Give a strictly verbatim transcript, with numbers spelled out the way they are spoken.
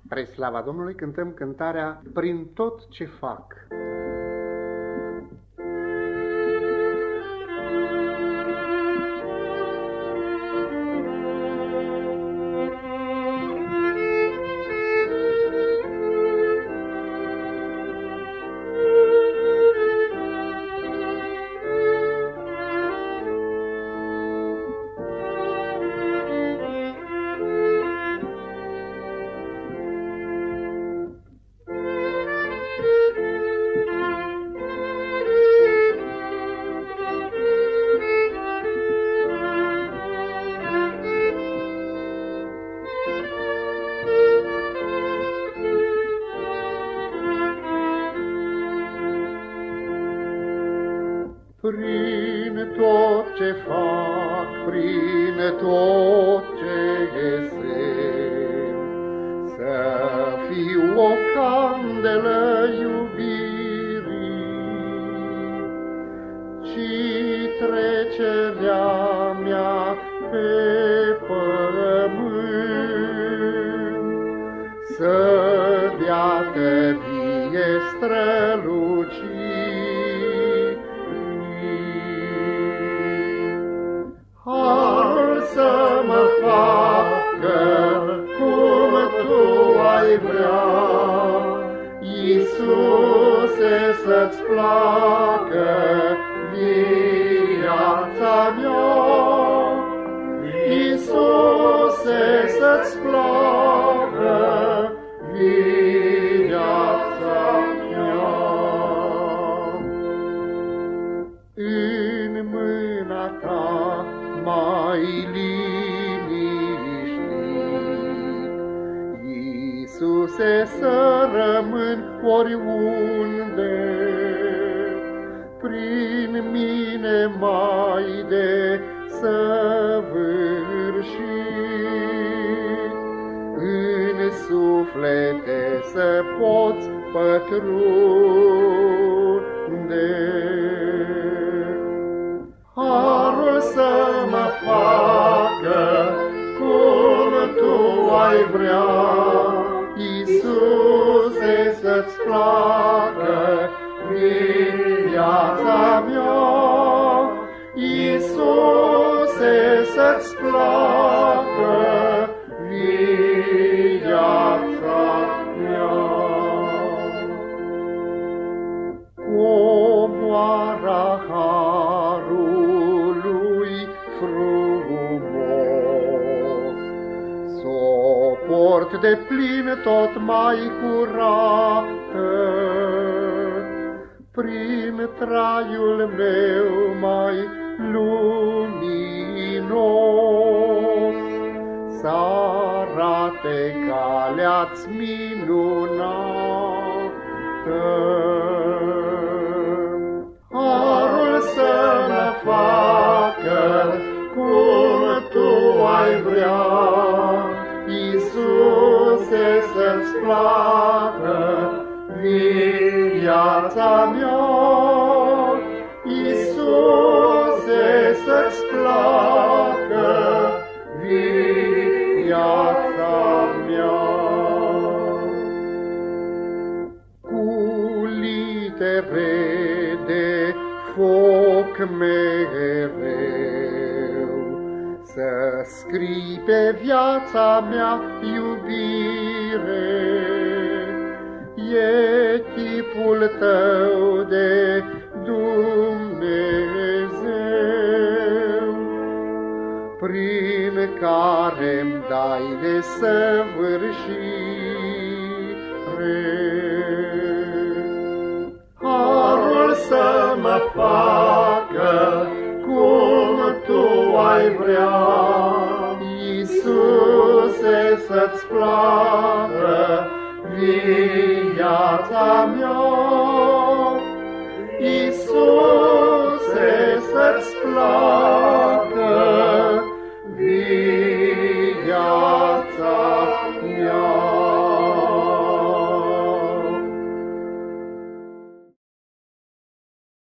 Spre slava Domnului cântăm cântarea Prin tot ce fac. Prin tot ce fac, prin tot ce găsesc, să fiu o candelă iubirii, ci trecerea mea pe pământ, să dea tărie strălucii. Să mă facă cum Tu ai vrea, Iisuse, să-ți placă viața mea. Iisuse, să-ți placă viața mea. În mâna Ta mai liniștit, Iisuse, să rămân oriunde, prin mine mai de săvârșit, în suflete să poți pătrunde. Harul să mă facă cum Tu ai vrea, Iisuse, să-ți placă viața mea. Iisuse, să-ți placă viața mea. Comoara harului frumos, s-o port de plin tot mai curată, prin traiul meu mai luminos, s-arate calea-ți minunată. Harul să mă facă cum Tu ai vrea, Iisuse, să-ți placă viața mea. Iisuse, să-ți placă viața mea. Cu litere de foc mereu, să scrii pe viața mea iubire, e chipul Tău de Dumnezeu, prin care-mi dai de săvârșire. Harul să mă facă cum Tu ai vrea, Iisuse, să-ți placă viața mea. Iisuse,